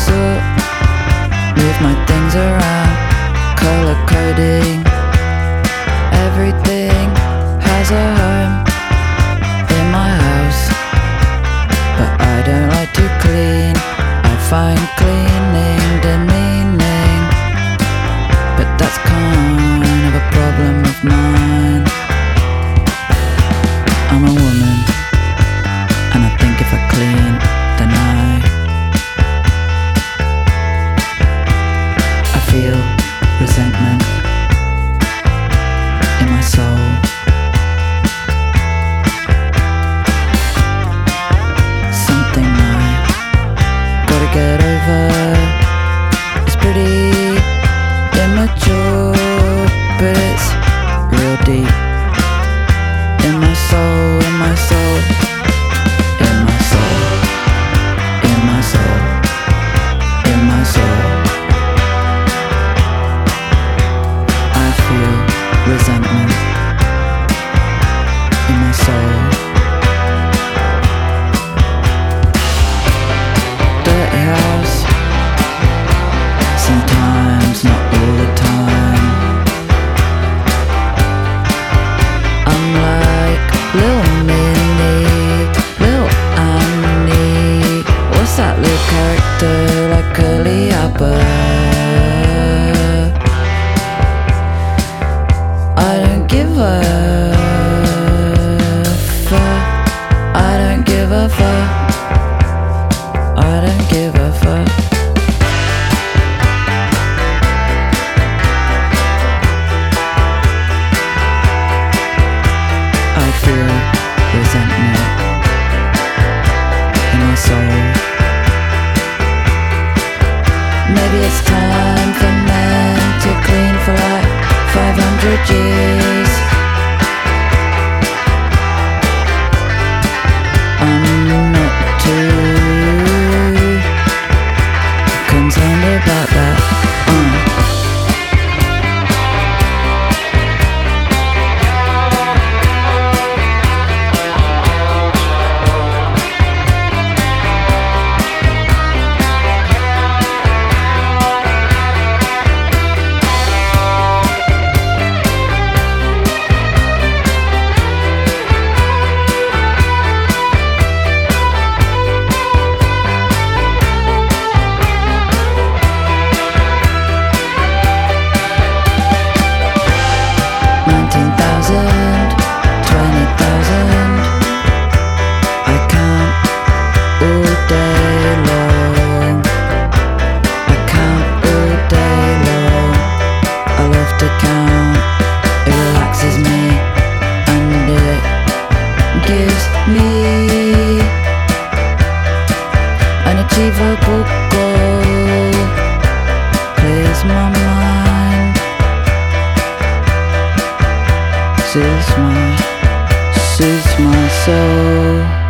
sort, move my things around, color coding. Everything has a home in my house, but I don't like to clean. I find cleaning demeaning, but that's kind of a problem of mine. I'm a woman, and I think if I clean, then I feel resentment in my soul. Something I gotta get over. It's pretty immature, but it's real deep. In my soul, in my soul, in my soul, in my soul, in my soul. I feel resentment in my soul. Dirty house, sometimes, not all the time. I'm like Lil Minnie, Lil Annie. What's that little character like Curly Abbott? I don't give a fuck. I don't give a fuck. I don't give a fuck. I feel resentment in my soul. Maybe it's time for men to clean for like 500 years. I'm not too concerned about that. Unachievable goal, clears my mind, soothes my soul.